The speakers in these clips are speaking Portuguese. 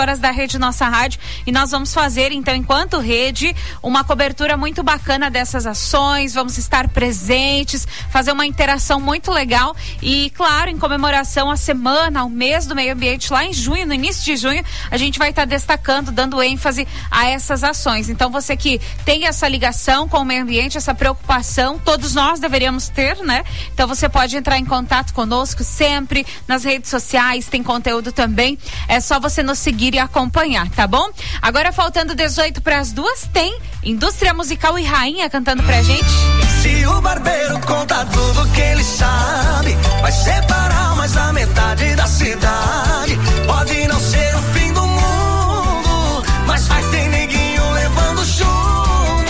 horas da Rede Nossa Rádio, e nós vamos fazer, então, enquanto rede, uma cobertura muito bacana dessas ações. Vamos estar presentes, fazer uma interação muito legal e, claro, em comemoração à semana, ao mês do meio ambiente, lá em junho, no início de junho, a gente vai estar destacando, dando ênfase a essas ações. Então, você que tem essa ligação com o meio ambiente, essa preocupação, todos nós deveríamos ter, né? Então, você pode entrar em contato conosco sempre nas redes sociais, tem conteúdo também. É só você nos seguir e acompanhar, tá bom? Agora, faltando 18 para as 2, tem Indústria Musical e Rainha cantando pra gente. Se o barbeiro conta tudo que ele sabe, vai separar mais da metade da cidade. Pode não ser o fim do mundo, mas vai ter neguinho levando chumbo.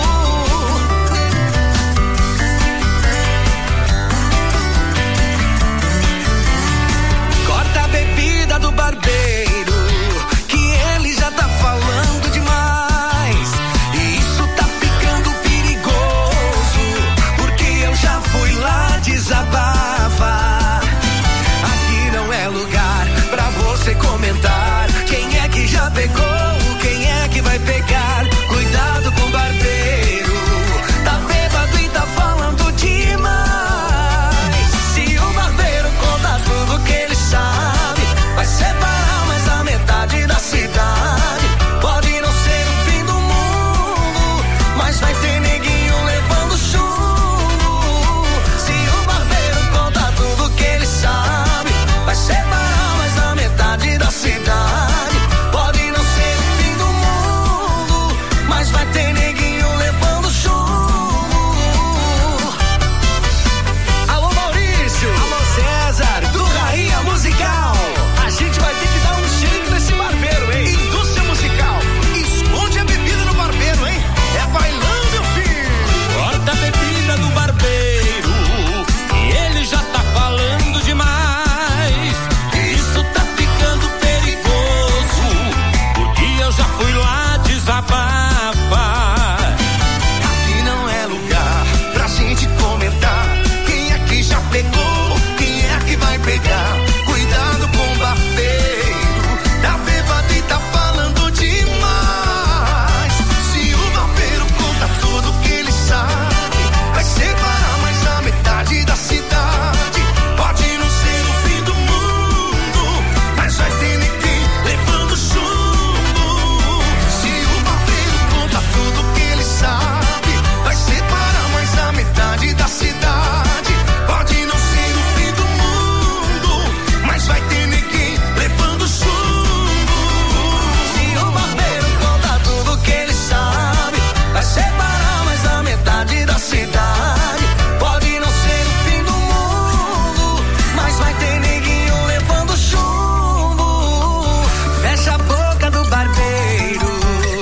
Corta a bebida do barbeiro, que ele já tá falando demais. E isso tá ficando perigoso, porque eu já fui lá desabafar. Aqui não é lugar pra você comentar. Quem é que já pegou? Quem é que vai pegar? Cuidado com o barbeiro, tá bêbado e tá falando demais. Se o barbeiro conta tudo que ele sabe, vai separar mais da metade da cidade. Pode não ser o fim do mundo, mas vai ter neguinho levando chumbo. Se o barbeiro conta tudo que ele sabe, vai separar mais da metade da cidade. Pode não ser o fim do mundo, mas vai ter neguinho levando chumbo. Alô Maurício, alô César, do Rainha Musical. A gente vai ter que dar um jeito nesse barbeiro, hein? Indústria Musical, esconde a bebida no barbeiro, hein? É bailão, meu filho. Corta a bebida do barbeiro, e ele já tá falando demais. Isso tá ficando perigoso, porque eu já fui lá desabafar. Aqui não é lugar pra gente comentar. Quem é que já pegou? Quem é que vai pegar? Cuidado com o barbeiro, tá bêbado e tá falando demais. Se o barbeiro conta tudo que ele sabe, vai separar mais da metade da cidade. Pode não ser o fim do mundo, mas vai ter ninguém levando chumbo. Se o barbeiro conta tudo que ele sabe, vai separar mais da metade da cidade. Pode não ser o fim do mundo, mas vai ter ninguém levando chumbo. Se o barbeiro conta tudo que ele sabe, vai separar mais da metade da cidade. Pode não ser o fim do mundo, mas vai ter neguinho levando chumbo. Fecha a boca do barbeiro.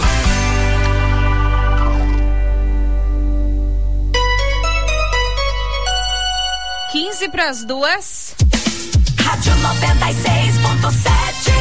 15 para as 2. Rádio 96.7.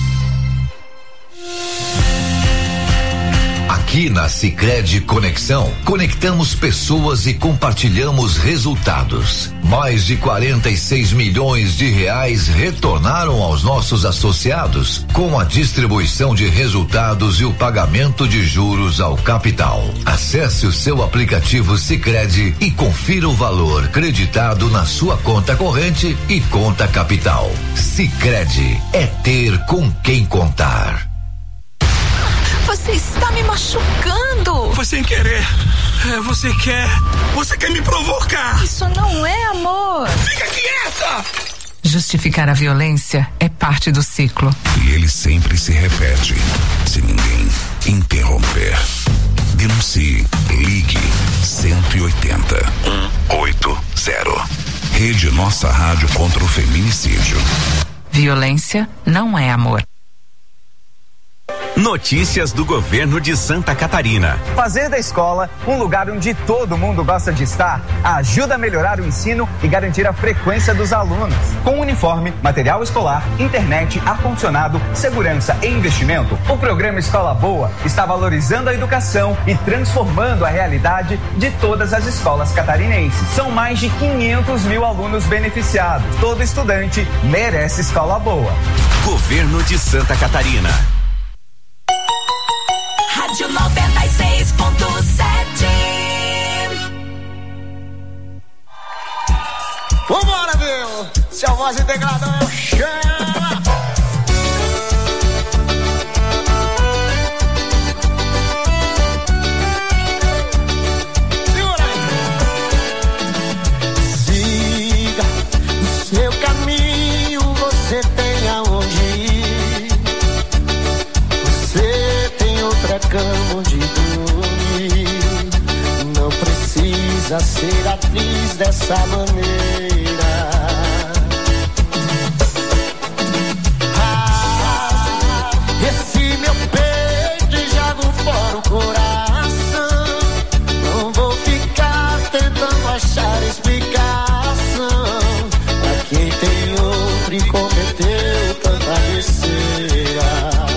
Aqui na Sicredi Conexão, conectamos pessoas e compartilhamos resultados. Mais de 46 milhões de reais retornaram aos nossos associados com a distribuição de resultados e o pagamento de juros ao capital. Acesse o seu aplicativo Sicredi e confira o valor creditado na sua conta corrente e conta capital. Sicredi é ter com quem contar. Você está me machucando. Foi sem querer. Você quer me provocar. Isso não é amor. Fica quieta! Justificar a violência é parte do ciclo. E ele sempre se repete, se ninguém interromper. Denuncie. Ligue 180 180. Rede Nossa Rádio contra o Feminicídio. Violência não é amor. Notícias do governo de Santa Catarina. Fazer da escola um lugar onde todo mundo gosta de estar ajuda a melhorar o ensino e garantir a frequência dos alunos. Com uniforme, material escolar, internet, ar-condicionado, segurança e investimento, o programa Escola Boa está valorizando a educação e transformando a realidade de todas as escolas catarinenses. São mais de 500 mil alunos beneficiados. Todo estudante merece escola boa. Governo de Santa Catarina. Rádio 96.7. Vambora, viu? Se a voz integrada é o chama. Segura aí. Siga o seu caminho, você tem aonde ir. Você tem outra cama onde dormir. Não precisa ser atriz dessa maneira. Esse meu peito e jogo fora o coração. Não vou ficar tentando achar explicação pra quem tem outro e cometeu tanta besteira.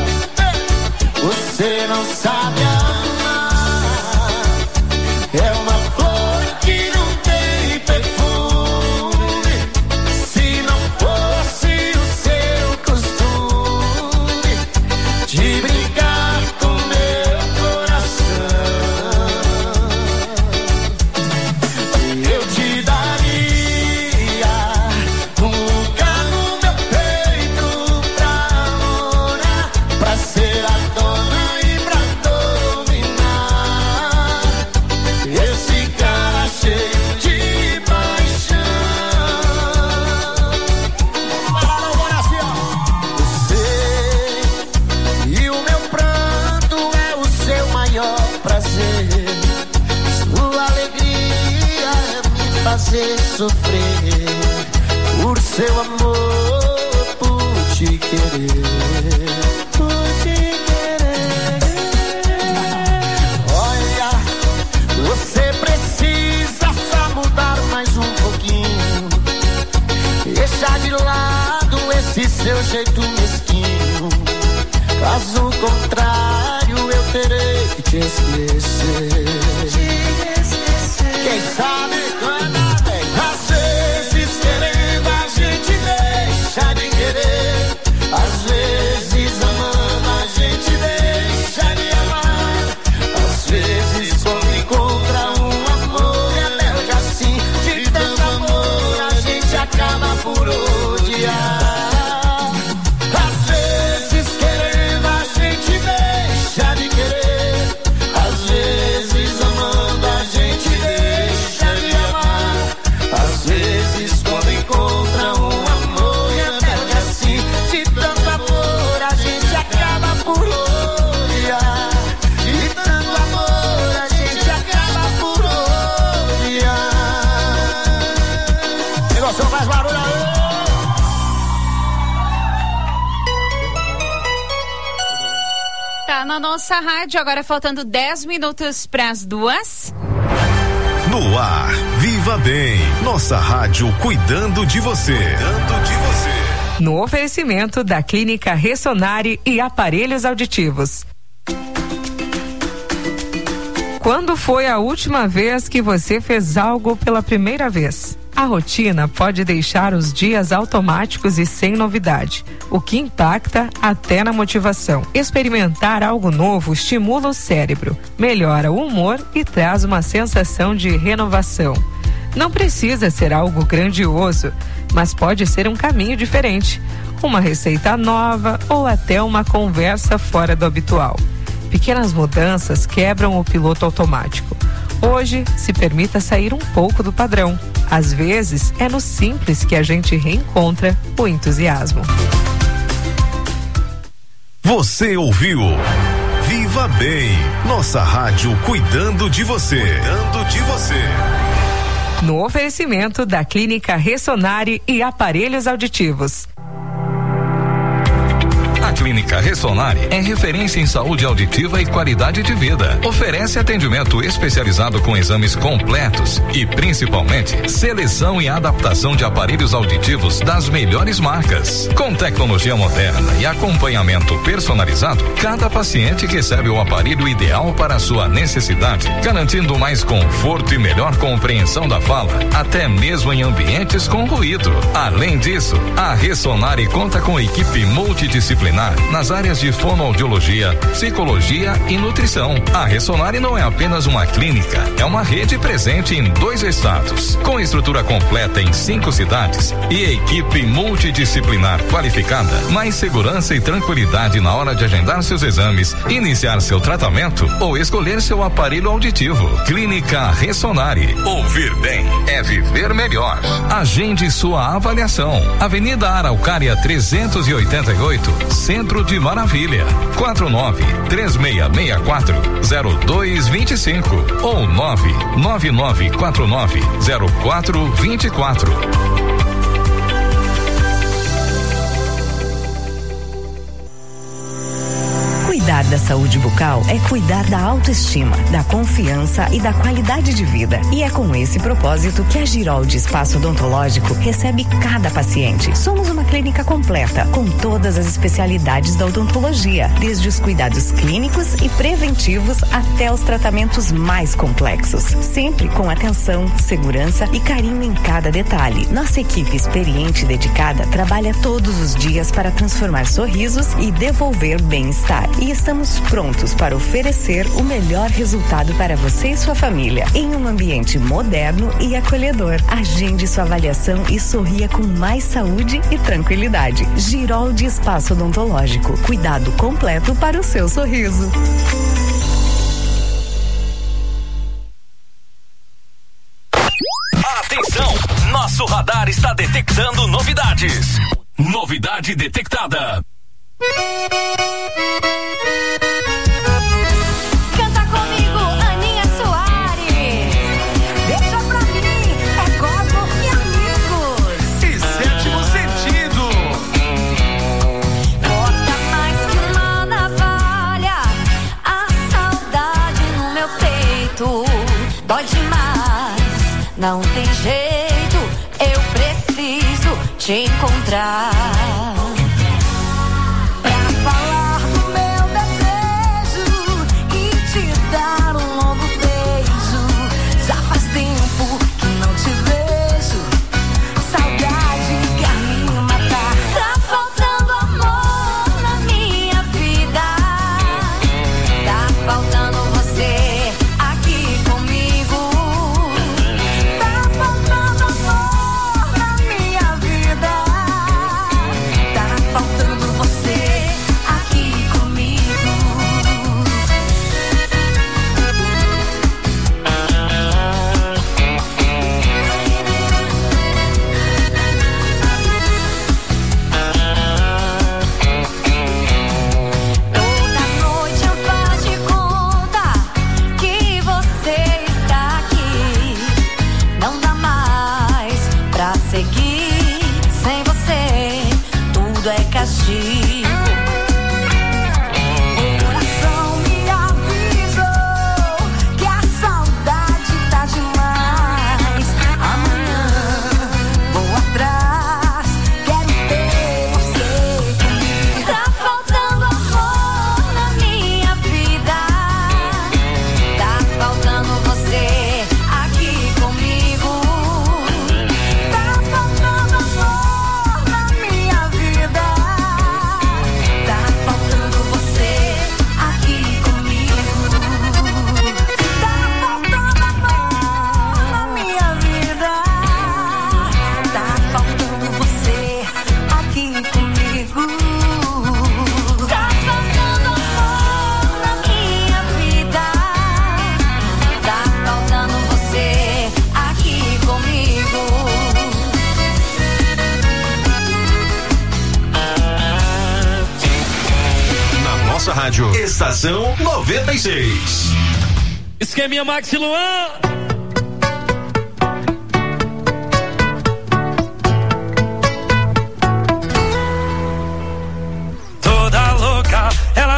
Você não sabe amar. É uma flor que não tem perfume. Se não fosse o seu costume de brincar com meu coração, eu te daria um lugar no meu peito pra morar, pra ser a dona e pra dominar esse cara cheio de paixão. Bora assim, ó. Você e o meu pranto é o seu maior prazer. Sua alegria é me fazer sofrer por seu amor, por te querer, por te querer. Olha, você precisa só mudar mais um pouquinho. Deixar de lado esse seu jeito mesquinho. Caso contrário, eu terei que te esquecer. Quem sabe quando vem. Às vezes querendo a gente deixa de querer. Às vezes amando a gente deixa de amar. Às vezes quando encontra um amor e até hoje assim, de tanto amor a gente acaba por odiar. Às vezes querendo a gente deixa de querer. Às vezes amando a gente deixa de amar. Às vezes quando encontra um amor e até hoje assim, de tanto amor a gente acaba por odiar. De tanto amor a gente acaba por odiar. Negócio faz barulho aí. Tá na nossa rádio, agora faltando 10 minutos pras 2. No ar, Viva Bem, nossa rádio cuidando de você. No oferecimento da Clínica Ressonare e Aparelhos Auditivos. Quando foi a última vez que você fez algo pela primeira vez? A rotina pode deixar os dias automáticos e sem novidade, o que impacta até na motivação. Experimentar algo novo estimula o cérebro, melhora o humor e traz uma sensação de renovação. Não precisa ser algo grandioso, mas pode ser um caminho diferente, uma receita nova ou até uma conversa fora do habitual. Pequenas mudanças quebram o piloto automático. Hoje, se permita sair um pouco do padrão. Às vezes, é no simples que a gente reencontra o entusiasmo. Você ouviu Viva Bem, nossa rádio cuidando de você. No oferecimento da Clínica Ressonare e Aparelhos Auditivos. Clínica Ressonare é referência em saúde auditiva e qualidade de vida. Oferece atendimento especializado com exames completos e, principalmente, seleção e adaptação de aparelhos auditivos das melhores marcas. Com tecnologia moderna e acompanhamento personalizado, cada paciente recebe o aparelho ideal para a sua necessidade, garantindo mais conforto e melhor compreensão da fala, até mesmo em ambientes com ruído. Além disso, a Ressonare conta com equipe multidisciplinar nas áreas de fonoaudiologia, psicologia e nutrição. A Ressonare não é apenas uma clínica, é uma rede presente em 2 estados, com estrutura completa em 5 cidades e equipe multidisciplinar qualificada, mais segurança e tranquilidade na hora de agendar seus exames, iniciar seu tratamento ou escolher seu aparelho auditivo. Clínica Ressonare. Ouvir bem é viver melhor. Agende sua avaliação. Avenida Araucária 388, Centro de Maravilha. 49-3664-0225 ou 99949-0424. Cuidar da saúde bucal é cuidar da autoestima, da confiança e da qualidade de vida. E é com esse propósito que a Giroldi Espaço Odontológico recebe cada paciente. Somos uma clínica completa, com todas as especialidades da odontologia, desde os cuidados clínicos e preventivos até os tratamentos mais complexos. Sempre com atenção, segurança e carinho em cada detalhe. Nossa equipe experiente e dedicada trabalha todos os dias para transformar sorrisos e devolver bem-estar. E estamos prontos para oferecer o melhor resultado para você e sua família, em um ambiente moderno e acolhedor. Agende sua avaliação e sorria com mais saúde e tranquilidade. Giroldi Espaço Odontológico. Cuidado completo para o seu sorriso. Atenção! Nosso radar está detectando novidades. Novidade detectada. Canta comigo, Aninha Soares. Deixa pra mim, é gospel e amigos. E Sétimo Sentido. Corta mais que uma navalha, a saudade no meu peito dói demais, não tem jeito, eu preciso te encontrar. Falar do meu desejo e te dar um longo beijo. Já faz tempo que não te vejo, saudade quer me matar. Tá faltando amor na minha vida, tá faltando você aqui comigo. Tá faltando amor na minha vida, tá faltando você aqui comigo. Toda noite eu faço de conta que você está aqui. Não dá mais pra seguir sem você, tudo é castigo. O coração me avisou que a saudade tá demais. Amanhã vou atrás, quero ter você comigo. Tá faltando amor na minha vida, tá faltando você aqui comigo. Tá faltando amor na minha vida, tá faltando você aqui comigo. Tá faltando amor na minha vida, tá faltando você aqui comigo. Tá faltando amor na minha vida, tá faltando você aqui comigo. Na nossa rádio, Estação 96. Esqueminha Maxi Luan. Toda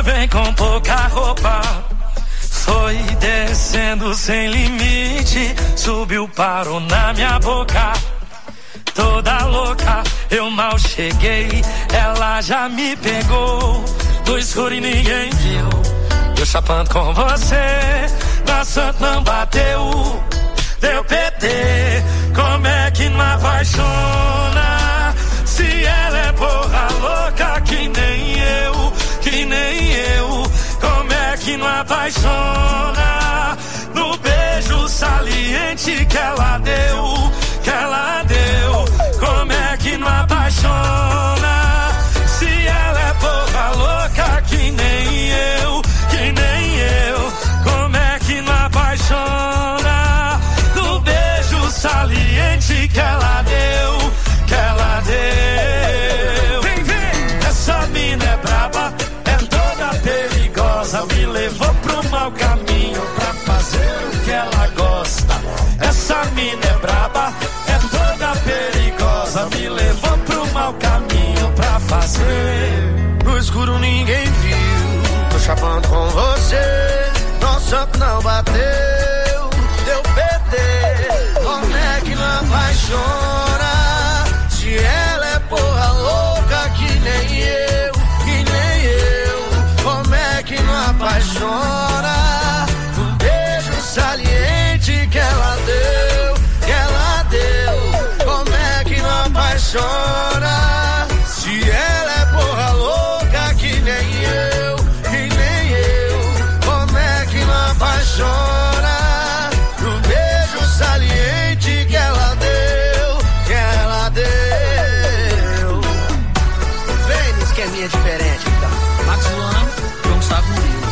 vem com pouca roupa. Foi descendo sem limite, subiu, parou na minha boca. Toda louca, eu mal cheguei, ela já me pegou. No escuro e ninguém viu, eu chapando com você. Na Santa não bateu, deu PT. Como é que não apaixona? Se ela é porra louca que nem eu, que nem eu. Como é que não apaixona? No beijo saliente que ela deu, que ela deu. Como é que não apaixona? Se ela é porra louca que nem eu, que nem eu. Como é que não apaixona? No beijo saliente que ela deu, que ela deu. Vem, vem! Essa mina é braba, é toda perigosa. Me levou pro mau caminho pra fazer o que ela gosta. Essa mina é braba, é toda perigosa. Me levou pro mau caminho pra fazer. No escuro ninguém viu, tô chapando com você. Nossa, não bateu, deu PT. Como é que não apaixona? Se ela é porra louca que nem eu, que nem eu. Como é que não apaixona? Um beijo saliente que ela deu, que ela deu. Como é que não apaixona? Se ela é porra louca que nem eu, que nem eu. Como é que não apaixona? Um beijo saliente que ela deu, que ela deu. Vem no esqueminha diferente então. Max Luan, João Gustavo Murilo.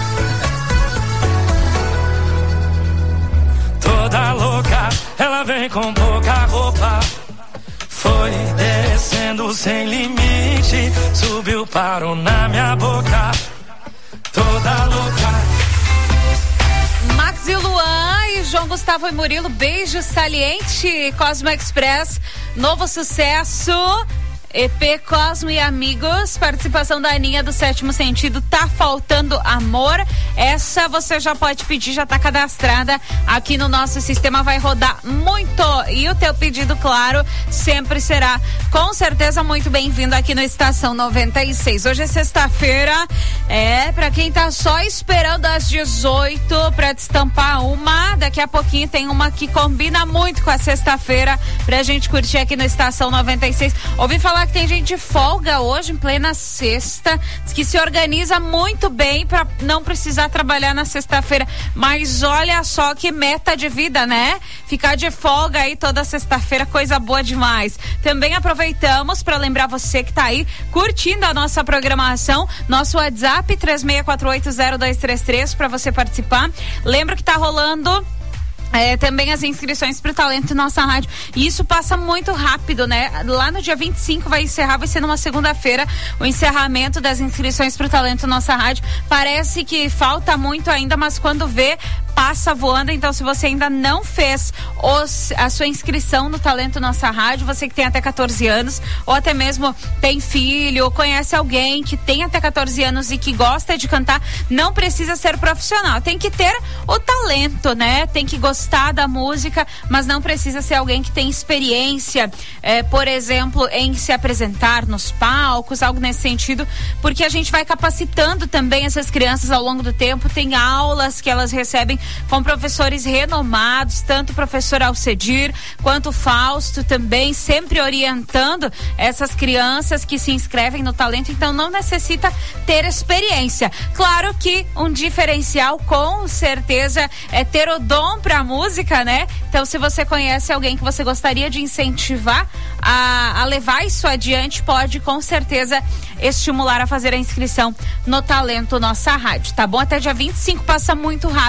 Toda louca, ela vem com pouca roupa. Foi descendo sem limite, subiu, parou na minha boca. Toda louca. Max e Luan e João Gustavo e Murilo, beijo saliente. Cosmo Express, novo sucesso. EP Cosmo e Amigos, participação da Aninha do Sétimo Sentido, Tá Faltando Amor. Essa você já pode pedir, já tá cadastrada aqui no nosso sistema, vai rodar muito. E o teu pedido, claro, sempre será com certeza muito bem-vindo aqui no Estação 96. Hoje é sexta-feira, pra quem tá só esperando às 18 pra destampar uma, daqui a pouquinho tem uma que combina muito com a sexta-feira pra gente curtir aqui no Estação 96. Ouvi falar que tem gente de folga hoje, em plena sexta, que se organiza muito bem pra não precisar trabalhar na sexta-feira, mas olha só que meta de vida, né? Ficar de folga aí toda sexta-feira, coisa boa demais. Também aproveitamos pra lembrar você que tá aí curtindo a nossa programação, nosso WhatsApp 36480233 pra você participar. Lembra que tá rolando também as inscrições pro Talento Nossa Rádio. E isso passa muito rápido, né? Lá no dia 25 vai encerrar, vai ser numa segunda-feira, o encerramento das inscrições pro Talento Nossa Rádio. Parece que falta muito ainda, mas quando vê, passa voando. Então, se você ainda não fez a sua inscrição no Talento Nossa Rádio, você que tem até 14 anos, ou até mesmo tem filho, ou conhece alguém que tem até 14 anos e que gosta de cantar, não precisa ser profissional. Tem que ter o talento, né? Tem que gostar da música, mas não precisa ser alguém que tem experiência, por exemplo, em se apresentar nos palcos, algo nesse sentido, porque a gente vai capacitando também essas crianças ao longo do tempo. Tem aulas que elas recebem com professores renomados, tanto o professor Alcedir quanto o Fausto também, sempre orientando essas crianças que se inscrevem no Talento. Então não necessita ter experiência. Claro que um diferencial com certeza é ter o dom pra música, né? Então, se você conhece alguém que você gostaria de incentivar a levar isso adiante, pode com certeza estimular a fazer a inscrição no Talento Nossa Rádio, tá bom? Até dia 25 passa muito rápido.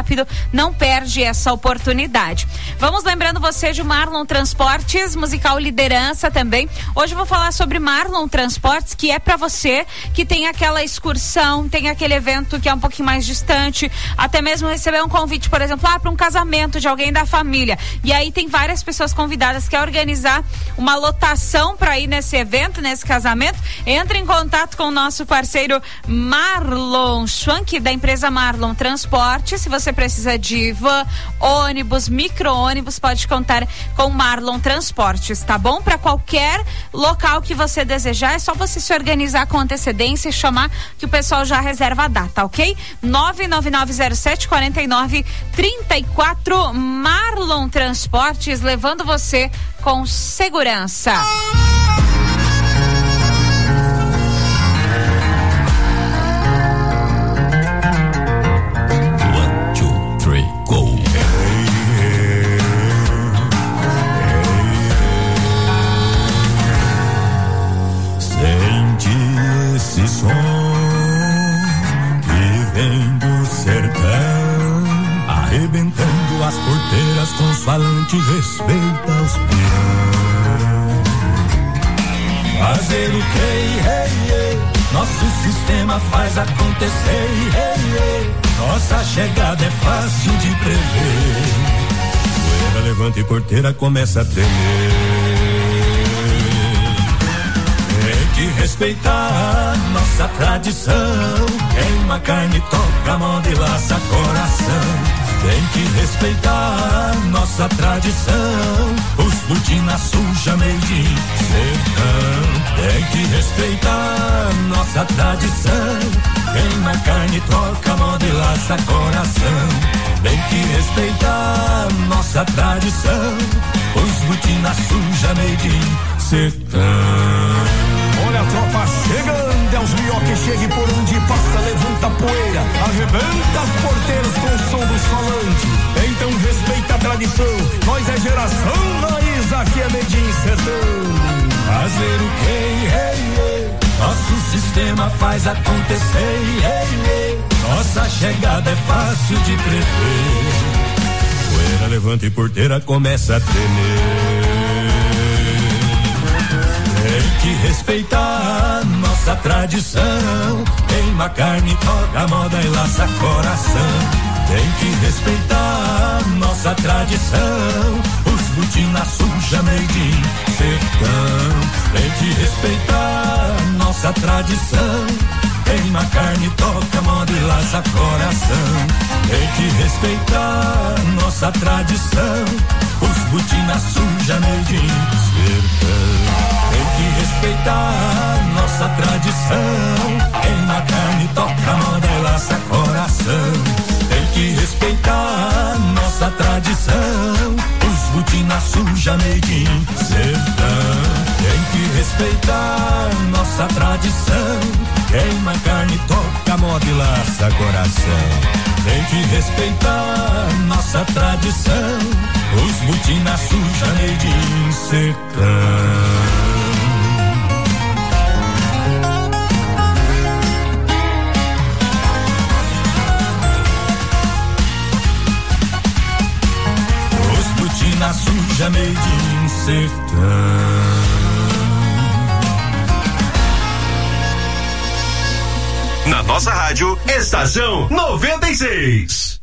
não perde essa oportunidade. Vamos lembrando você de Marlon Transportes, musical Liderança também. Hoje eu vou falar sobre Marlon Transportes, que é para você que tem aquela excursão, tem aquele evento que é um pouquinho mais distante, até mesmo receber um convite, por exemplo, para um casamento de alguém da família. E aí tem várias pessoas convidadas, quer organizar uma lotação para ir nesse evento, nesse casamento. Entre em contato com o nosso parceiro Marlon Schwank, da empresa Marlon Transporte. Se você precisa de van, ônibus, micro-ônibus, pode contar com Marlon Transportes, tá bom? Para qualquer local que você desejar, é só você se organizar com antecedência e chamar que o pessoal já reserva a data, ok? 999074934 Marlon Transportes, levando você com segurança. 1, 2, 3, go. Sente esse som que vem do sertão, arrebentando as porteiras com os falantes, respeita os peões. Fazer o que? Nosso sistema faz acontecer. Nossa chegada é fácil de prever. Poeira levanta e porteira começa a tremer. Tem que respeitar nossa tradição. Queima carne, toca moda e laça coração. Tem que respeitar nossa tradição. Os botina suja, made in sertão. Tem que respeitar nossa tradição. Queima carne, troca moda e laça coração. Tem que respeitar nossa tradição. Os botina suja, made in sertão. Olha a tropa chegando, é os mió que chega e por onde passa levanta poeira, arrebenta as porteiras com o som dos falantes. Então respeita a tradição, nós é geração raiz, aqui é made in sertão. Fazer o que? Nosso sistema faz acontecer. Nossa chegada é fácil de prever. Poeira levanta e porteira começa a tremer. Tem que respeitar nossa tradição. Queima carne, toca moda e laça coração. Tem que respeitar nossa tradição. Os botina suja, made in sertão. Tem que respeitar nossa tradição. Queima carne, toca moda e laça coração. Tem que respeitar nossa tradição. Os botina suja, made in sertão. Tem que respeitar nossa tradição. Queima carne, toca moda e laça coração. Tem que respeitar nossa tradição. Os botina suja, made in sertão. Tem que respeitar nossa tradição. Queima carne, toca moda e laça coração. Tem que respeitar nossa tradição. Os botina suja, made in sertão. Na suja, made in sertão. Na nossa rádio, Estação 96.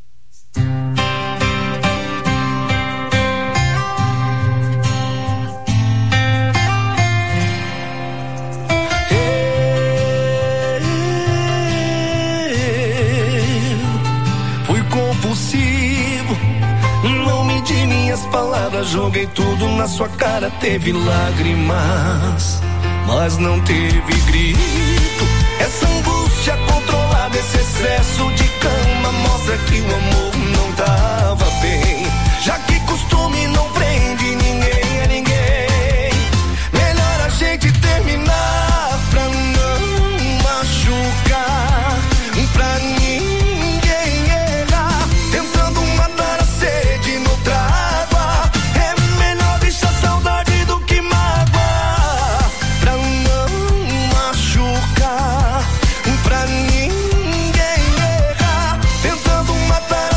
Fui compulsivo, não medi minhas palavras, joguei tudo na sua cara. Teve lágrimas, mas não teve grito. Essa angústia controlada, esse excesso de cama mostra que o amor não tava bem. Já que costume não prende ninguém a ninguém, melhor a gente terminar pra não machucar, pra ninguém errar, tentando matar a sede noutra água. É melhor deixar saudade do que mágoa, pra não machucar, pra ninguém errar, tentando matar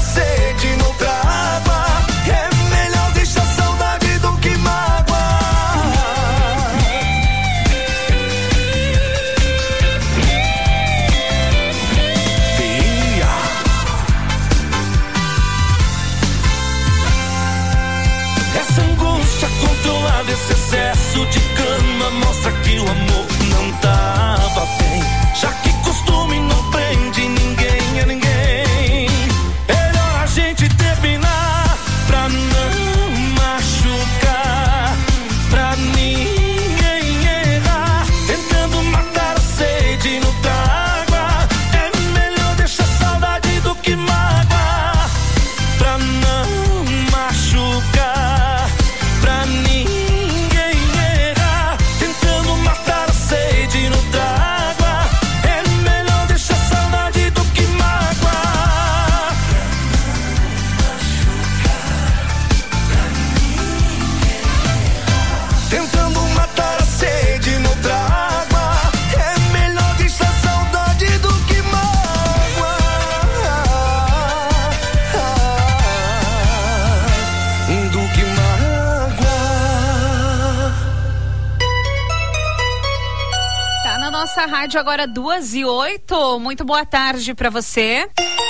nossa rádio agora 2:08. Muito boa tarde pra você.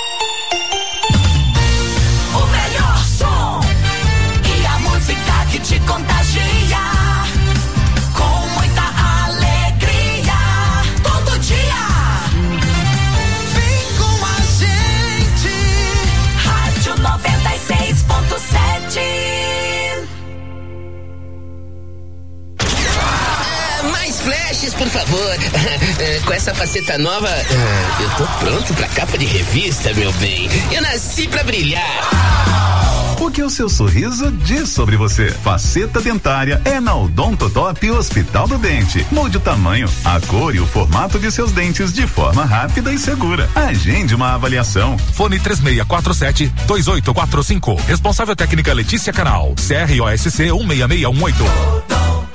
O melhor som e a música que te contagia. Com muita alegria, todo dia. Vem com a gente. Rádio 96.7. Mais flashes, por favor. Com essa faceta nova, eu tô pronto pra capa de revista, meu bem. Eu nasci pra brilhar. O que o seu sorriso diz sobre você? Faceta dentária é na Odontotop Hospital do Dente. Mude o tamanho, a cor e o formato de seus dentes de forma rápida e segura. Agende uma avaliação. Fone 3647-2845. Responsável técnica Letícia Canal. CROSC 166118.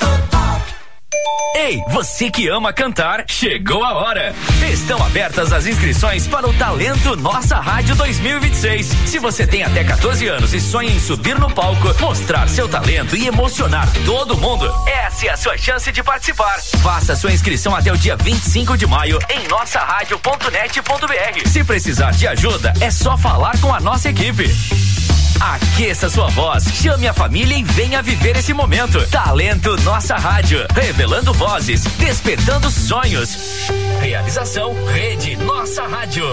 Ei, você que ama cantar, chegou a hora! Estão abertas as inscrições para o Talento Nossa Rádio 2026. Se você tem até 14 anos e sonha em subir no palco, mostrar seu talento e emocionar todo mundo, essa é a sua chance de participar. Faça sua inscrição até o dia 25 de maio em nossaradio.net.br. Se precisar de ajuda, é só falar com a nossa equipe. Aqueça sua voz, chame a família e venha viver esse momento. Talento Nossa Rádio, revelando vozes, despertando sonhos. Realização Rede Nossa Rádio.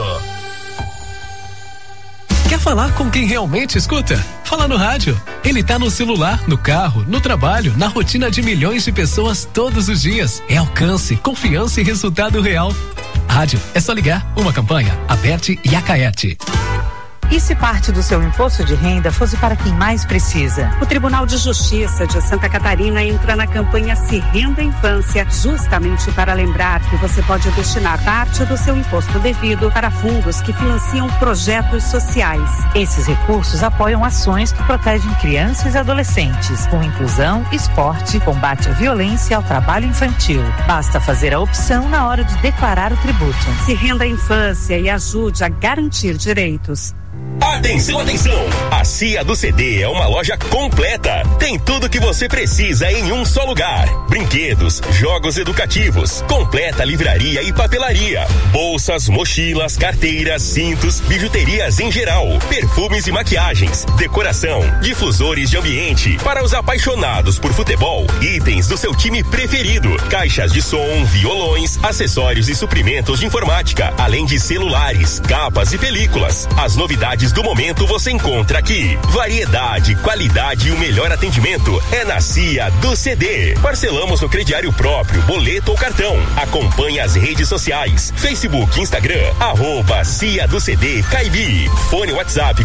Quer falar com quem realmente escuta? Fala no rádio. Ele tá no celular, no carro, no trabalho, na rotina de milhões de pessoas todos os dias. É alcance, confiança e resultado real. Rádio, é só ligar. Uma campanha, Aberte e Acaerte. E se parte do seu imposto de renda fosse para quem mais precisa? O Tribunal de Justiça de Santa Catarina entra na campanha Se Renda Infância, justamente para lembrar que você pode destinar parte do seu imposto devido para fundos que financiam projetos sociais. Esses recursos apoiam ações que protegem crianças e adolescentes, com inclusão, esporte, combate à violência e ao trabalho infantil. Basta fazer a opção na hora de declarar o tributo. Se Renda Infância e ajude a garantir direitos. Atenção, atenção! A CIA do CD é uma loja completa. Tem tudo que você precisa em um só lugar. Brinquedos, jogos educativos, completa livraria e papelaria, bolsas, mochilas, carteiras, cintos, bijuterias em geral, perfumes e maquiagens, decoração, difusores de ambiente, para os apaixonados por futebol, itens do seu time preferido, caixas de som, violões, acessórios e suprimentos de informática, além de celulares, capas e películas. As novidades do momento você encontra aqui. Variedade, qualidade e o melhor atendimento é na CIA do CD. Parcelamos no crediário próprio, boleto ou cartão. Acompanhe as redes sociais, Facebook, Instagram, @CIA do CD Caibi. Fone WhatsApp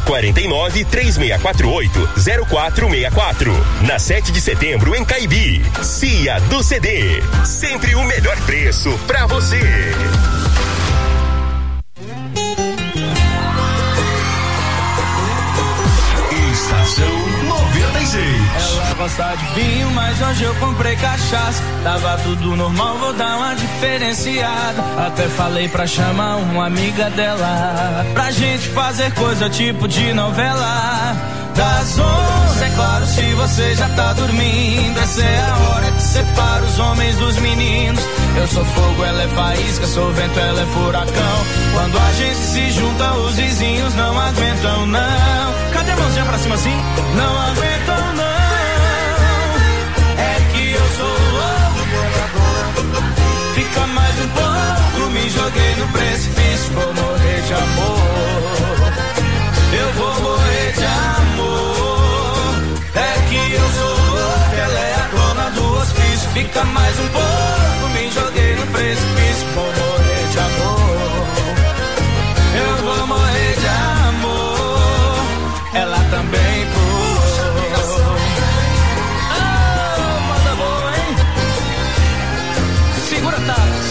49-3648-0464. Na 7 de setembro em Caibi. CIA do CD. Sempre o melhor preço pra você. Estação 96. Ela gosta de vinho, mas hoje eu comprei cachaça. Tava tudo normal, vou dar uma diferenciada. Até falei pra chamar uma amiga dela, pra gente fazer coisa tipo de novela. Das 11, é claro, se você já tá dormindo, essa é a hora que separa os homens dos meninos. Eu sou fogo, ela é faísca, sou vento, ela é furacão. Quando a gente se junta, os vizinhos não aguentam, não. Cadê a mãozinha pra cima assim? Não aguentam, não. É que eu sou louco, fica mais um pouco, me joguei no precipício, vou morrer de amor. Eu vou morrer de amor. É que eu sou louco, ela é a dona do hospício. Fica mais um pouco, me joguei no precipício, vou morrer de amor. Eu vou morrer de amor. Ela também puxa. Ah, manda boa, hein? Segura, Thales.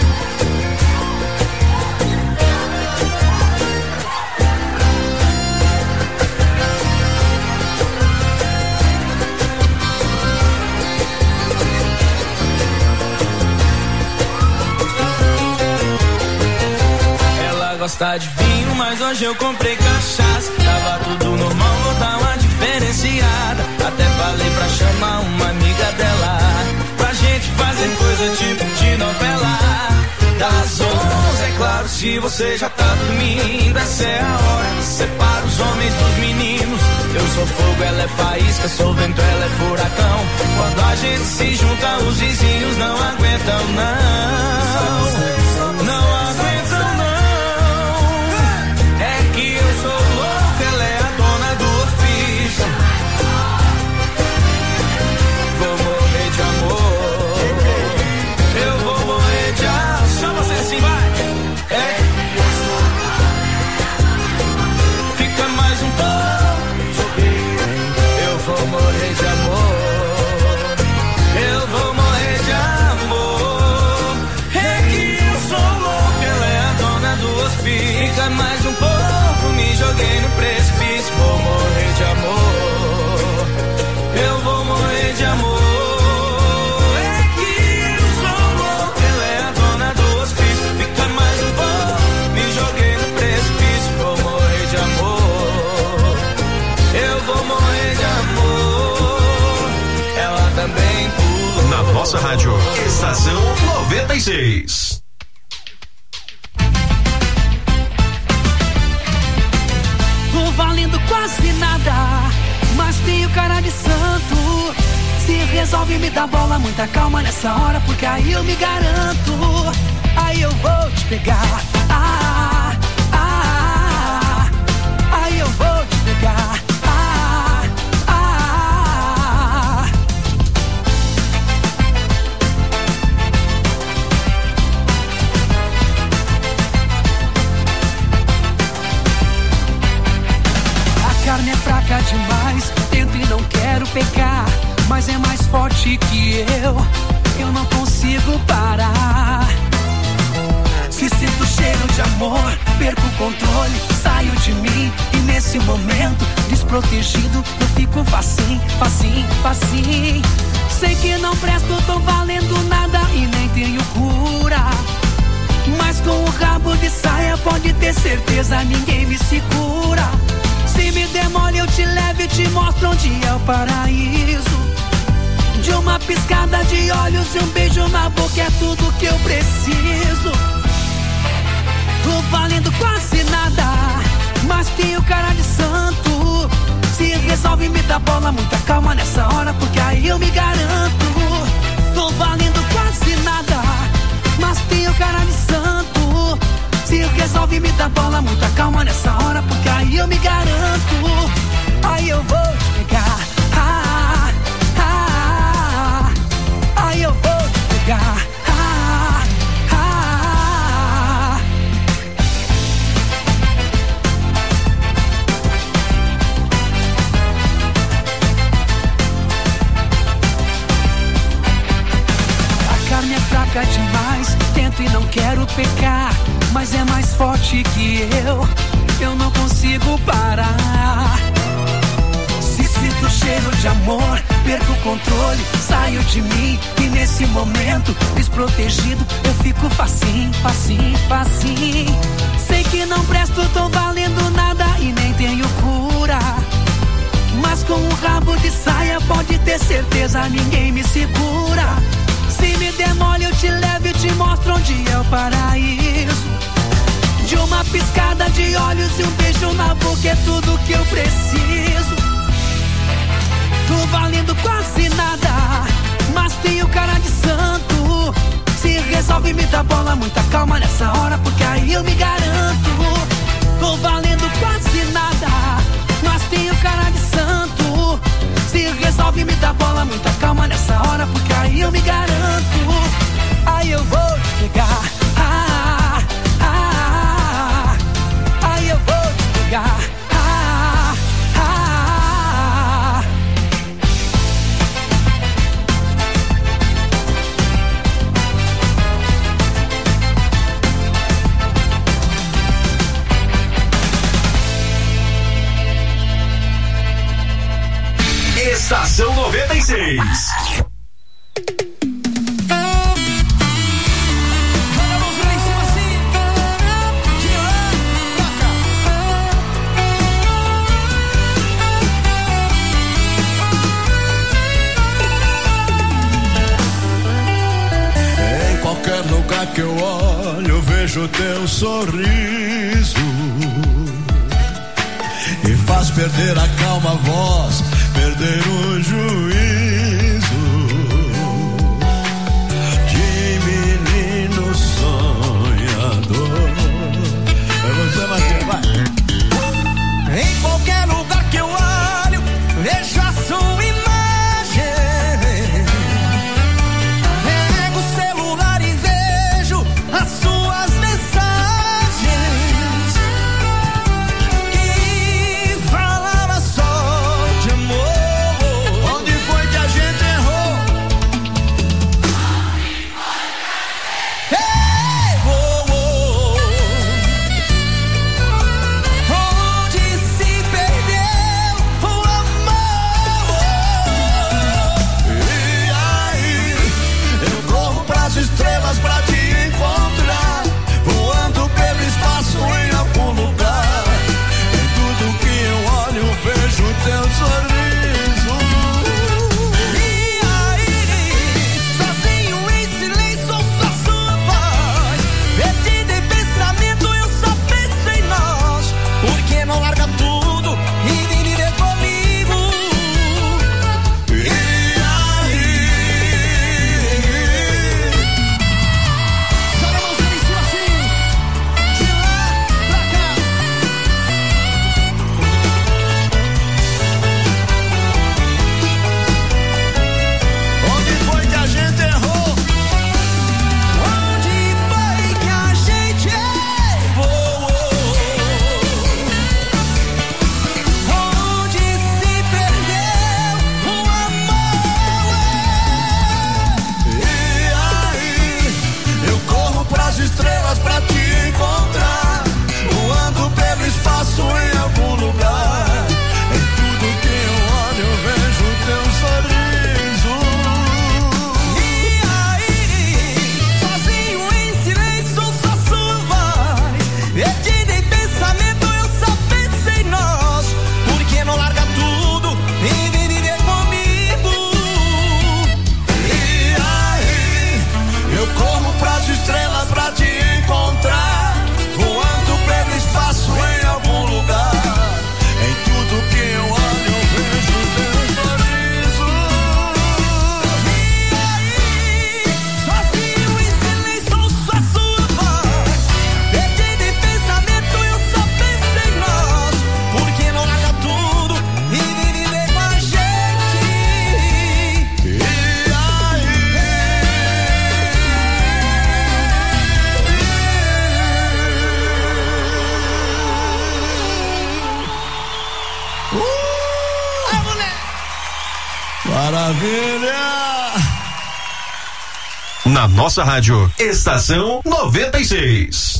Gosta de vinho, mas hoje eu comprei cachaça. Tava tudo normal, vou dar uma diferenciada. Até falei pra chamar uma amiga dela, pra gente fazer coisa tipo de novela. das 11, é claro, se você já tá dormindo, essa é a hora que separa os homens dos meninos. Eu sou fogo, ela é faísca, sou vento, ela é furacão. Quando a gente se junta, os vizinhos não aguentam, não. Não aguentam, não. É que eu sou louco, ela é a dona do ofício. Vou morrer de amor. Eu vou morrer de amor. Só você assim, vai. É. Fica mais um pouco. Eu vou morrer de amor. Eu vou morrer de amor. É que eu sou louco, ela é a dona do hospício. Fica mais um pouco, me joguei no precipício. Vou morrer de amor. Eu vou morrer de amor. É que eu sou louco, ela é a dona do hospício. Fica mais um pouco, me joguei no precipício. Vou morrer de amor. Eu vou morrer de amor. Ela também pula. Na nossa rádio, Estação 96. Tô valendo quase nada, mas tenho cara de santo. Se resolve me dar bola, muita calma nessa hora, porque aí eu me garanto. Aí eu vou te pegar. Aí eu vou te pegar. A carne é fraca demais, tento e não quero pecar, mas é mais forte que eu não consigo parar. Se sinto cheiro de amor, perco o controle, saio de mim e nesse momento, desprotegido, eu fico facinho, facinho, facinho. Sei que não presto, tô valendo nada e nem tenho cura, mas com o rabo de saia pode ter certeza, ninguém me segura. Se me demole eu te levo e te mostro onde é o paraíso. De uma piscada de olhos e um beijo na boca é tudo que eu preciso. Tô valendo quase nada, mas tenho cara de santo. Se resolve me dar bola, muita calma nessa hora, porque aí eu me garanto. Tô valendo quase nada, mas tenho cara de santo. Se resolve me dar bola, muita calma nessa hora, porque aí eu me garanto. Aí eu vou te pegar. Aí eu vou te pegar. A carne é fraca demais, tento e não quero pecar, mas é mais forte que eu não consigo parar. Se sinto cheiro de amor, perco o controle, saio de mim e nesse momento, desprotegido, eu fico facinho, facinho, facinho. Sei que não presto, tô valendo nada e nem tenho cura, mas com o rabo de saia pode ter certeza, ninguém me segura. Se me demole eu te levo e te mostro onde é o paraíso. De uma piscada de olhos e um beijo na boca é tudo que eu preciso. Tô valendo quase nada, mas tenho cara de santo. Se resolve me dar bola, muita calma nessa hora, porque aí eu me garanto. Tô valendo quase nada, mas tenho cara de santo. Se resolve me dar bola, muita calma nessa hora, porque aí eu me garanto. Aí eu vou te pegar. Aí eu vou te pegar. Estação 96. Em qualquer lugar que eu olho, vejo teu sorriso e faz perder a calma voz, perder o juízo de menino sonhador. É você, Matheus, vai. Em qualquer lugar que eu olho, vejo a sua imagem. Pego o celular e vejo as suas mensagens que falava só de amor. Onde foi que a gente errou? Hey, oh, oh. Onde se perdeu o amor? E aí, eu corro pras estrelas pra te encontrar, voando pelo espaço em algum lugar. Em tudo que eu olho, vejo teu sorriso. E aí, sozinho em silêncio, ouço a sua voz. Perdido em pensamento, eu só penso em nós. Por que não larga tudo e vem viver comigo? E aí, joga a mãozinha em cima assim, de lá pra cá. Onde foi que a gente errou? Onde foi que a gente errou? Onde se perdeu o amor? E aí, eu corro pras estrelas pra te encontrar, voando pelo espaço em algum lugar. Em tudo que eu olho, eu vejo teu sorriso. E aí, sozinho em silêncio, ouço a sua voz. Perdido em pensamento, eu só penso em nós. Por que não larga tudo e vem viver comigo? E aí, eu corro pras estrelas pra te encontrar, voando pelo espaço em algum lugar. Em tudo que eu olho, eu vejo teu sorriso. E aí, sozinho em silêncio, ouço a sua voz. Perdido em pensamento, eu só penso em nós. Por que não larga tudo e vem viver com a gente? E aí, maravilha! Na nossa rádio, Estação 96.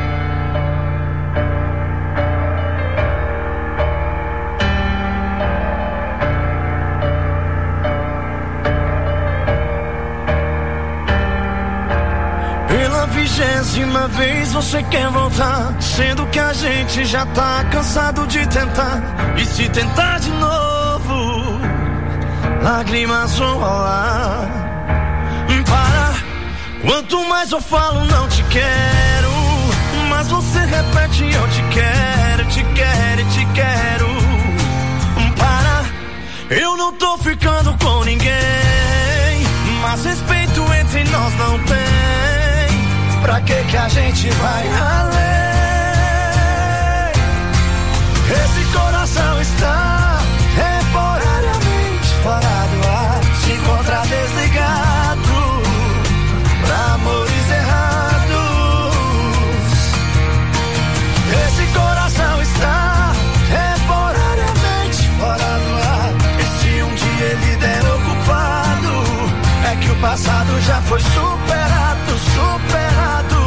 Pela 20ª vez você quer voltar, sendo que a gente já tá cansado de tentar. E se tentar de novo, lágrimas vão rolar. Para, quanto mais eu falo não te quero, mas você repete eu te quero, te quero, te quero. Para, eu não tô ficando com ninguém, mas respeito entre nós não tem. Pra que a gente vai além? Esse coração está temporariamente fora do ar, se encontra desligado pra amores errados. Esse coração está temporariamente fora do ar, e se um dia ele der ocupado, é que o passado já foi superado, superado.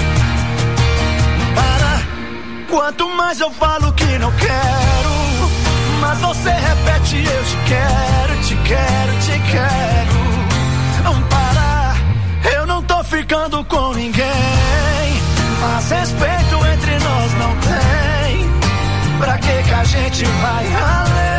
Quanto mais eu falo que não quero, você repete, eu te quero, te quero, te quero. Não parar, eu não tô ficando com ninguém, mas respeito entre nós não tem. Pra que a gente vai além?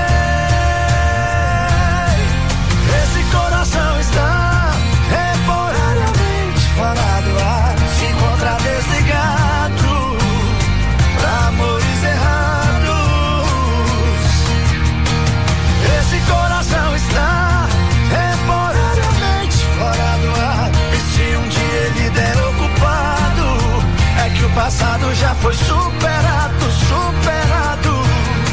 Esse coração está temporariamente fora do ar, se encontra desligado pra amores errados. Esse coração está temporariamente fora do ar, e se um dia ele der ocupado, é que o passado já foi superado, superado.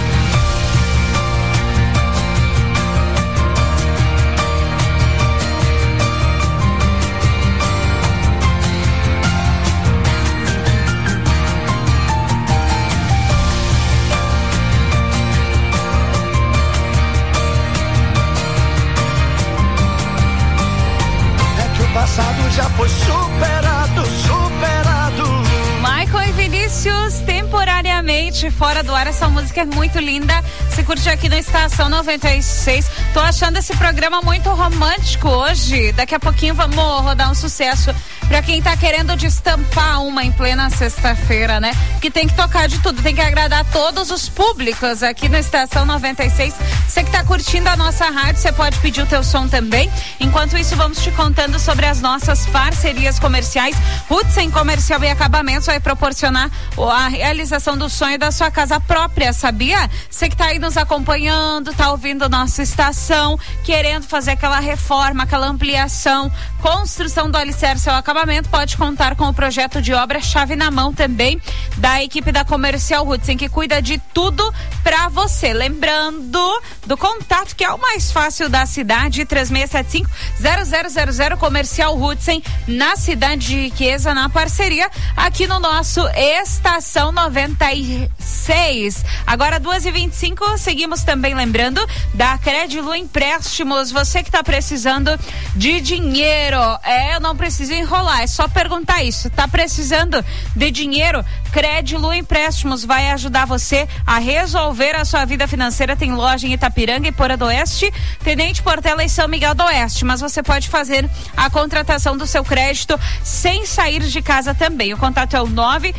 O passado já foi superado, superado. Michael e Vinícius, temporariamente fora do ar. Essa música é muito linda. Se curte aqui na Estação 96. Tô achando esse programa muito romântico hoje. Daqui a pouquinho vamos rodar um sucesso pra quem tá querendo destampar uma em plena sexta-feira, né? Que tem que tocar de tudo, tem que agradar todos os públicos aqui na Estação 96. Você que tá curtindo a nossa rádio, você pode pedir o teu som também. Enquanto isso, vamos te contando sobre as nossas parcerias comerciais. Hudson Comercial e Acabamentos vai proporcionar a realização do sonho da sua casa própria, sabia? Você que tá aí nos acompanhando, tá ouvindo nossa estação, querendo fazer aquela reforma, aquela ampliação, construção do alicerce ao acabamento, pode contar com o projeto de obra chave na mão também da equipe da Comercial Hudson, que cuida de tudo pra você. Lembrando do contato, que é o mais fácil da cidade, 3675-0000, Comercial Hudson, na cidade de Riqueza, na parceria aqui no nosso Estação 96. Agora 2h25, seguimos também lembrando da Credilu Empréstimos. Você que tá precisando de dinheiro, eu não preciso enrolar, é só perguntar isso. Tá precisando de dinheiro? Credilu Empréstimos vai ajudar você a resolver a sua vida financeira. Tem loja em Itapiranga e Porã do Oeste, Tenente Portela e São Miguel do Oeste, mas você pode fazer a contratação do seu crédito sem sair de casa também. O contato é o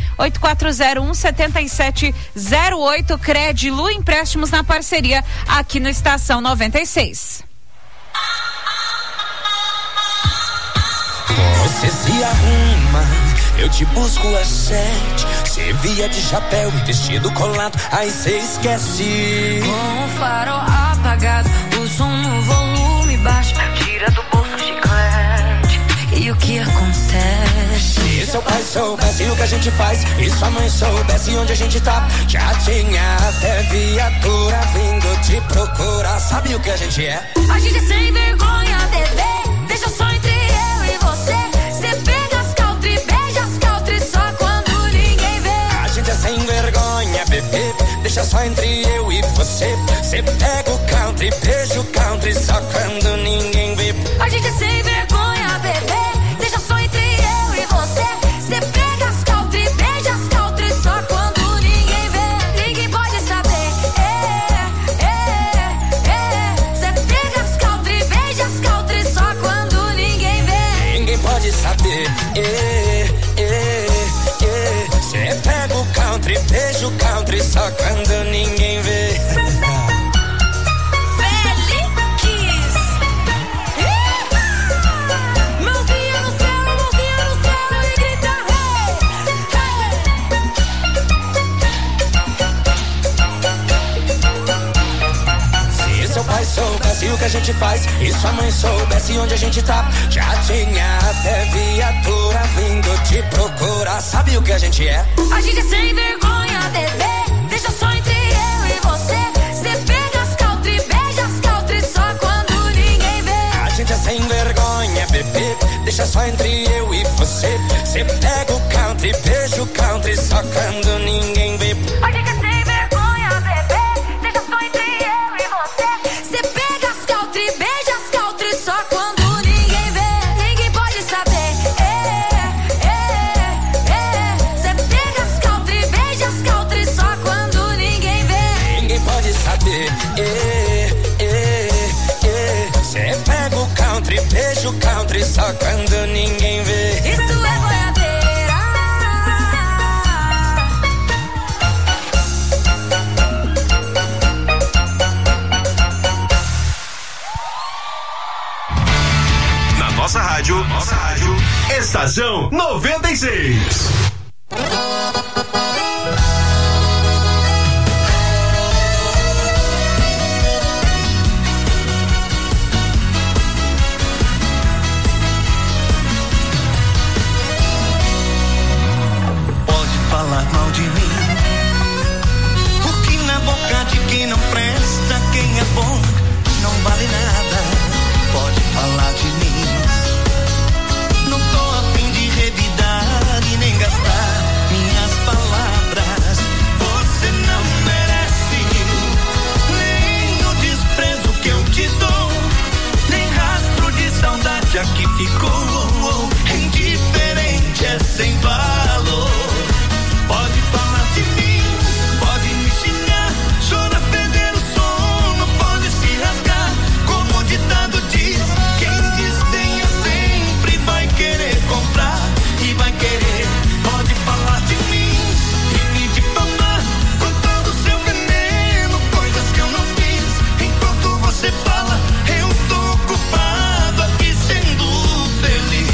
98401-7708. Credilu Empréstimos, na parceria aqui no Estação 96. Você se arruma, eu te busco às 7. Cê via de chapéu e vestido colado, aí cê esquece. Com o farol apagado, o som no volume baixo, tira do bolso chiclete. E o que acontece? Se seu pai soubesse o que a gente faz e sua mãe soubesse onde a gente tá, já tinha até viatura vindo te procurar. Sabe o que a gente é? A gente é sem vergonha, bebê. Deixa só entre eu e você. Cê pega as country, beija as country só quando ninguém vê. A gente é sem vergonha, bebê. Deixa só entre eu e você. Cê pega o country, beija o country só quando ninguém vê. A gente é sem vergonha, bebê. Deixa só entre eu e você. Cê pega as country, beija as country só quando ninguém vê. Ninguém pode saber. Cê pega as country, beija as country só quando ninguém vê. Ninguém pode saber. Cê pega o country, beija o country só quando ninguém vê. Soubesse o que a gente faz e sua mãe soubesse onde a gente tá, já tinha até viatura vindo te procurar. Sabe o que a gente é? A gente é sem vergonha, bebê. Deixa só entre eu e você. Cê pega as country, beija as country só quando ninguém vê. A gente é sem vergonha, bebê. Deixa só entre eu e você. Cê pega o country, beija o country só quando ninguém vê. A gente é sem vergonha, bebê. Deixa só entre eu e você. Cê pega as country, beija as country só quando ninguém vê. Ninguém pode saber. Cê pega as country, beija as country só quando ninguém vê. Ninguém pode saber. country, beijo country só quando ninguém vê. Isso é boiadeira. Na nossa rádio, Estação 96. Falar mal de mim, porque na boca de quem não presta, quem é bom não vale nada. Pode falar de mim, não tô a fim de revidar e nem gastar minhas palavras. Você não merece nem o desprezo que eu te dou, nem rastro de saudade aqui ficou. Indiferente é sem valor. Pode falar de mim, pode me xingar, chorar, perder o sono, pode se rasgar, como o ditado diz, quem desdenha sempre vai querer comprar e vai querer. Pode falar de mim e me difamar com todo o seu veneno, coisas que eu não fiz. Enquanto você fala, eu tô ocupado aqui sendo feliz.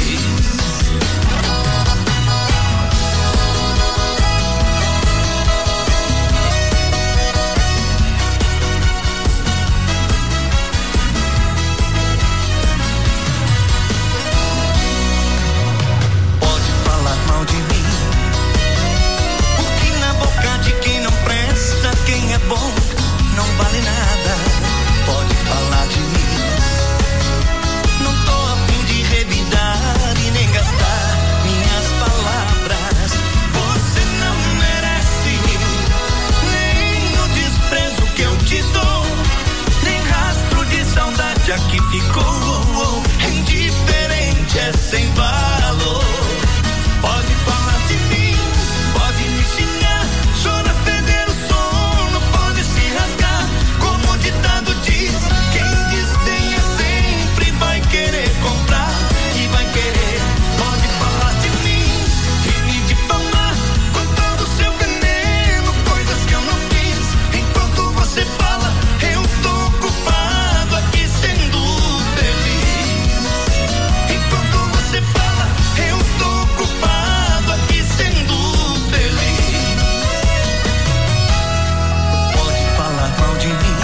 Bom, não vale nada, pode falar de mim. Não tô a fim de revidar e nem gastar minhas palavras. Você não merece nem o desprezo que eu te dou, nem rastro de saudade aqui ficou. Indiferente é sem valor. Pode falar de mim, pode me xingar, chorar, perder o sono, pode se rasgar, como o ditado diz, quem desdenha sempre vai querer comprar e vai querer. Pode falar de mim e me difamar com todo o seu veneno, coisas que eu não fiz. Enquanto você fala, eu tô ocupado aqui sendo feliz. Enquanto você fala, eu tô ocupado aqui sendo feliz. Pode falar mal de mim.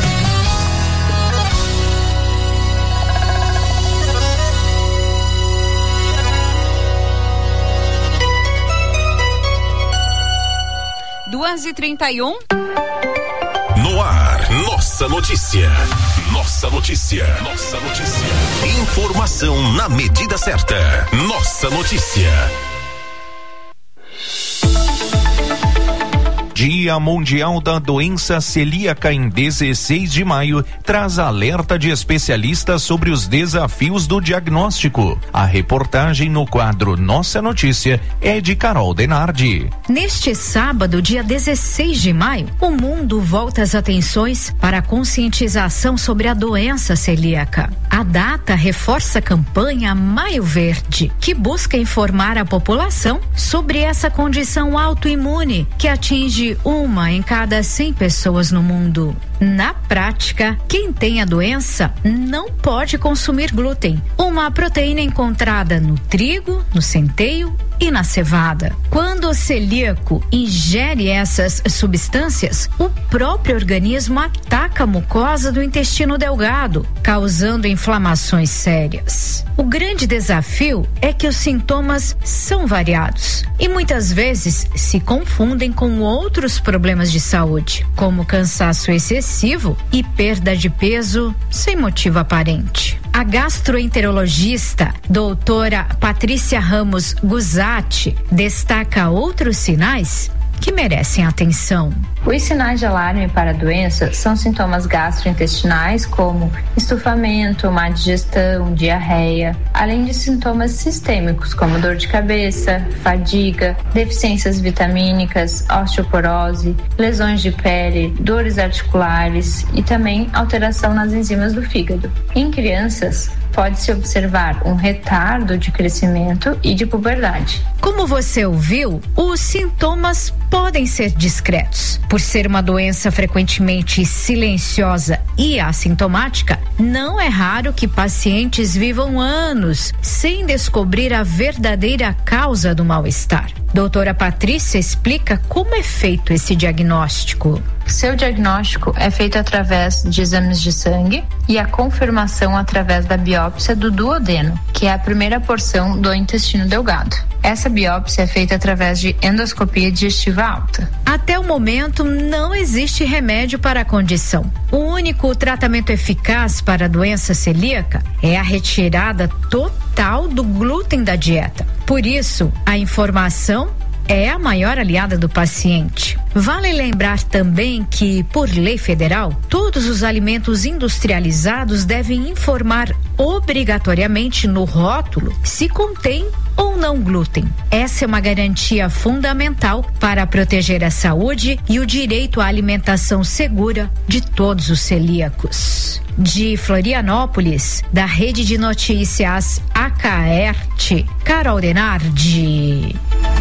Duas e 31. No ar, Nossa Notícia. Nossa Notícia. Nossa Notícia. Informação na medida certa. Nossa Notícia. Dia Mundial da Doença Celíaca em 16 de maio traz alerta de especialistas sobre os desafios do diagnóstico. A reportagem no quadro Nossa Notícia é de Carol Denardi. Neste sábado, dia 16 de maio, o mundo volta as atenções para a conscientização sobre a doença celíaca. A data reforça a campanha Maio Verde, que busca informar a população sobre essa condição autoimune que atinge 1 em cada 100 pessoas no mundo. Na prática, quem tem a doença não pode consumir glúten, uma proteína encontrada no trigo, no centeio e na cevada. Quando o celíaco ingere essas substâncias, o próprio organismo ataca a mucosa do intestino delgado, causando inflamações sérias. O grande desafio é que os sintomas são variados e muitas vezes se confundem com outros problemas de saúde, como cansaço excessivo e perda de peso sem motivo aparente. A gastroenterologista doutora Patrícia Ramos Guzatti destaca outros sinais que merecem atenção. Os sinais de alarme para a doença são sintomas gastrointestinais como estufamento, má digestão, diarreia, além de sintomas sistêmicos como dor de cabeça, fadiga, deficiências vitamínicas, osteoporose, lesões de pele, dores articulares e também alteração nas enzimas do fígado. Em crianças, pode-se observar um retardo de crescimento e de puberdade. Como você ouviu, os sintomas podem ser discretos. Por ser uma doença frequentemente silenciosa e assintomática, não é raro que pacientes vivam anos sem descobrir a verdadeira causa do mal-estar. Doutora Patrícia explica como é feito esse diagnóstico. Seu diagnóstico é feito através de exames de sangue e a confirmação através da biópsia do duodeno, que é a primeira porção do intestino delgado. Essa biópsia é feita através de endoscopia digestiva alta. Até o momento, não existe remédio para a condição. O único tratamento eficaz para a doença celíaca é a retirada total do glúten da dieta. Por isso, a informação é a maior aliada do paciente. Vale lembrar também que, por lei federal, todos os alimentos industrializados devem informar obrigatoriamente no rótulo se contém ou não glúten. Essa é uma garantia fundamental para proteger a saúde e o direito à alimentação segura de todos os celíacos. De Florianópolis, da Rede de Notícias Acaerte, Carol Denardi.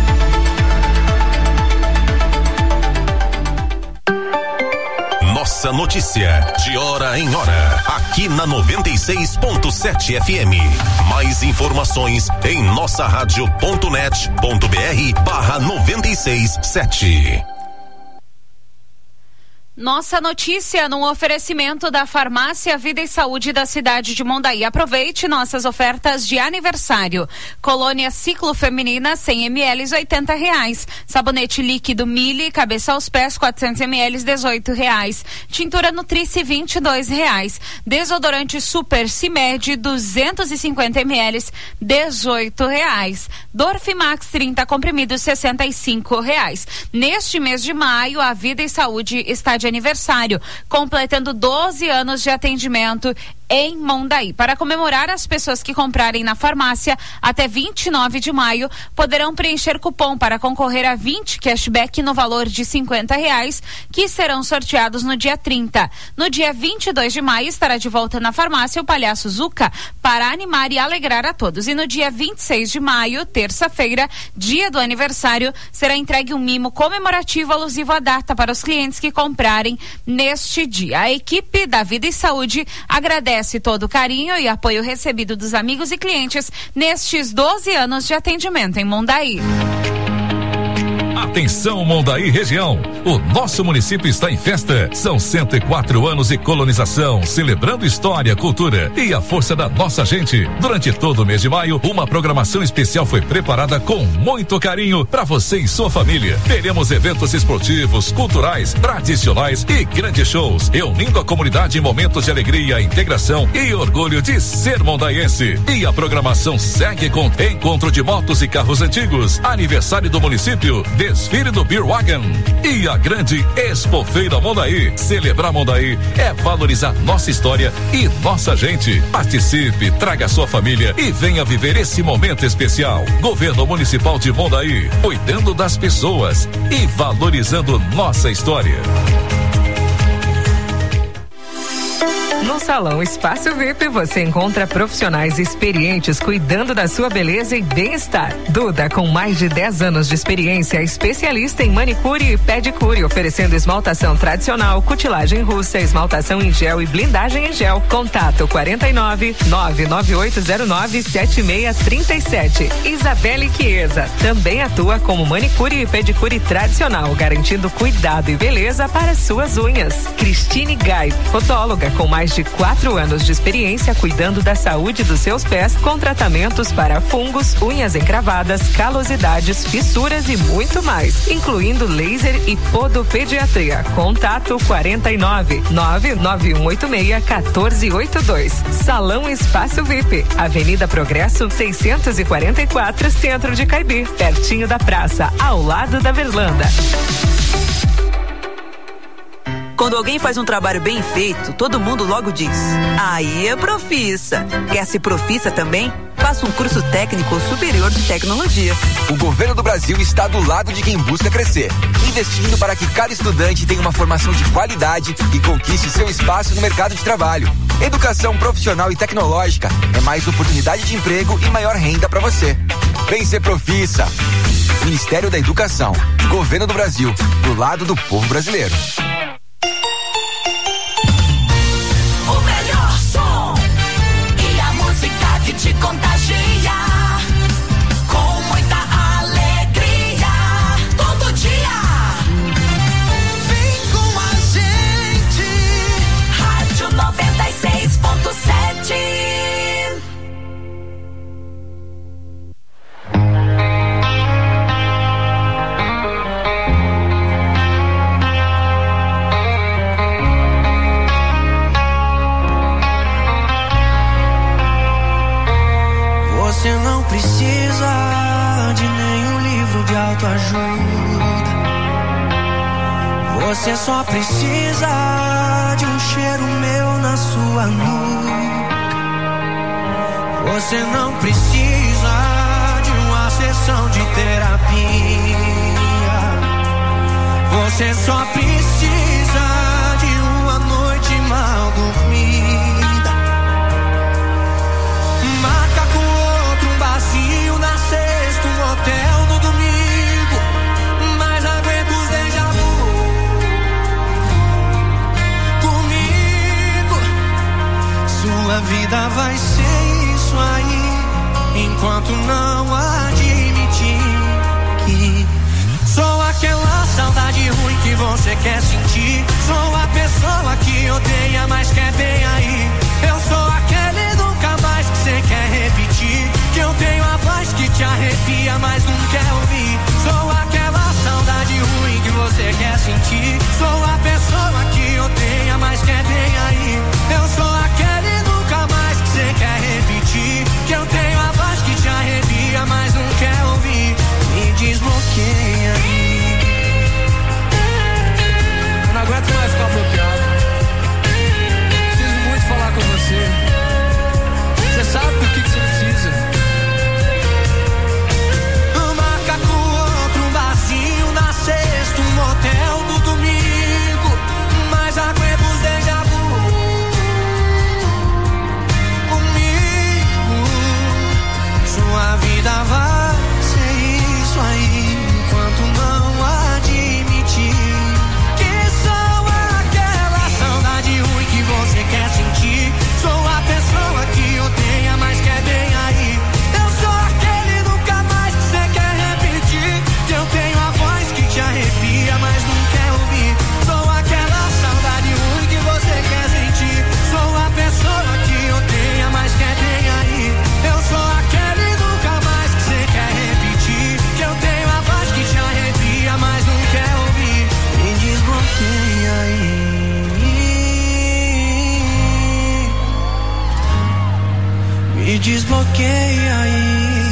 Nossa notícia, de hora em hora, aqui na 96.7 FM. Mais informações em nossaradio.net.br/967. Nossa notícia num oferecimento da Farmácia Vida e Saúde da cidade de Mondaí. Aproveite nossas ofertas de aniversário. Colônia Ciclo Feminina 100 ml R$80. Sabonete líquido Mili cabeça aos pés 400 ml R$18. Tintura Nutrice R$22. Desodorante Super Cimed 250 ml R$18. Dorfimax 30 comprimidos R$65. Neste mês de maio, a Vida e Saúde está de aniversário, completando 12 anos de atendimento em Mondaí. Para comemorar, as pessoas que comprarem na farmácia até 29 de maio poderão preencher cupom para concorrer a 20 cashback no valor de R$50, que serão sorteados no dia 30. No dia 22 de maio estará de volta na farmácia o Palhaço Zuca para animar e alegrar a todos. E no dia 26 de maio, terça-feira, dia do aniversário, será entregue um mimo comemorativo alusivo à data para os clientes que comprarem neste dia. A equipe da Vida e Saúde agradece todo o carinho e apoio recebido dos amigos e clientes nestes 12 anos de atendimento em Mondaí. Atenção, Mondaí região, o nosso município está em festa. São 104 anos de colonização, celebrando história, cultura e a força da nossa gente. Durante todo o mês de maio, uma programação especial foi preparada com muito carinho para você e sua família. Teremos eventos esportivos, culturais, tradicionais e grandes shows, reunindo a comunidade em momentos de alegria, integração e orgulho de ser mondaiense. E a programação segue com encontro de motos e carros antigos, aniversário do município, desfile do Beer Wagon e a grande Expofeira Mondaí. Celebrar Mondaí é valorizar nossa história e nossa gente. Participe, traga sua família e venha viver esse momento especial. Governo Municipal de Mondaí, cuidando das pessoas e valorizando nossa história. No Salão Espaço VIP você encontra profissionais experientes cuidando da sua beleza e bem-estar. Duda, com mais de 10 anos de experiência, especialista em manicure e pedicure, oferecendo esmaltação tradicional, cutilagem russa, esmaltação em gel e blindagem em gel. Contato 49 99809 7637. Isabelle Chiesa também atua como manicure e pedicure tradicional, garantindo cuidado e beleza para suas unhas. Cristine Gai, podóloga com mais de 4 anos de experiência cuidando da saúde dos seus pés, com tratamentos para fungos, unhas encravadas, calosidades, fissuras e muito mais, incluindo laser e podopediatria. Contato 49 99186 1482. Salão Espaço VIP, Avenida Progresso 644, Centro de Caibi, pertinho da praça, ao lado da Verlanda. Quando alguém faz um trabalho bem feito, todo mundo logo diz: aí é profissa. Quer ser profissa também? faça um curso técnico ou superior de tecnologia. O governo do Brasil está do lado de quem busca crescer, investindo para que cada estudante tenha uma formação de qualidade e conquiste seu espaço no mercado de trabalho. Educação profissional e tecnológica é mais oportunidade de emprego e maior renda para você. Vem ser Profissa. Ministério da Educação, Governo do Brasil, do lado do povo brasileiro. O melhor som e a música que te contagia, com muita alegria, todo dia. Vem com a gente, Rádio 96.7. Você não precisa de nenhum livro de autoajuda. Você só precisa de um cheiro meu na sua nuca. Você não precisa de uma sessão de terapia. Você só precisa de uma noite mal dormida. Marca com outro um barzinho na sexta, um hotel no domingo, mas aguenta os déjà vu comigo. Sua vida vai ser isso aí, enquanto não admitir que sou aquela saudade ruim que você quer sentir. Sou a pessoa que odeia, mas quer bem aí. Eu sou aquele nunca mais que você quer repetir. Que eu tenho a voz que te arrepia, mas não quer ouvir. Sou aquela saudade ruim que você quer sentir. Sou a pessoa que odeia, mas quer bem aí. Eu sou aquele nunca mais que você quer repetir. Que eu tenho a voz que te arrepia, mas não quer ouvir. Me desbloqueia aí. Eu não aguento mais ficar bloqueado. Preciso muito falar com você. Você sabe do que você precisa. Marca com outro um barzinho na sexta, um motel no domingo, mas aguenta os déjà vu comigo. Sua vida vai ser isso aí, enquanto não admitir que sou aquela saudade ruim que você quer sentir. Sou a pessoa que odeia, mas quer bem aí. Eu sou aquele nunca mais que você quer repetir. Que eu tenho a voz que te arrepia, mas não quer ouvir. Sou aquela saudade ruim que você quer sentir. Sou a pessoa que odeia, mas quer bem aí. Eu sou aquele nunca mais que você quer repetir. Que eu tenho a voz que te arrepia, mas não quer ouvir. Me desbloqueia aí. Me desbloqueia aí.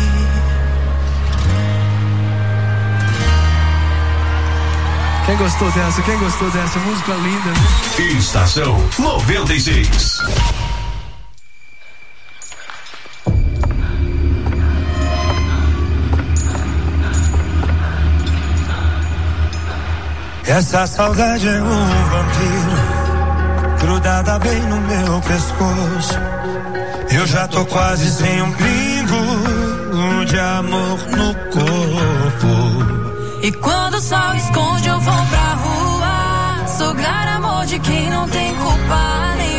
Quem gostou dessa? Quem gostou dessa? Música linda, né? Estação 96. Essa saudade é um vampiro, grudada bem no meu pescoço. Eu já tô quase sem um pingo de amor no corpo. E quando o sol esconde eu vou pra rua, sugar amor de quem não tem culpa nenhuma.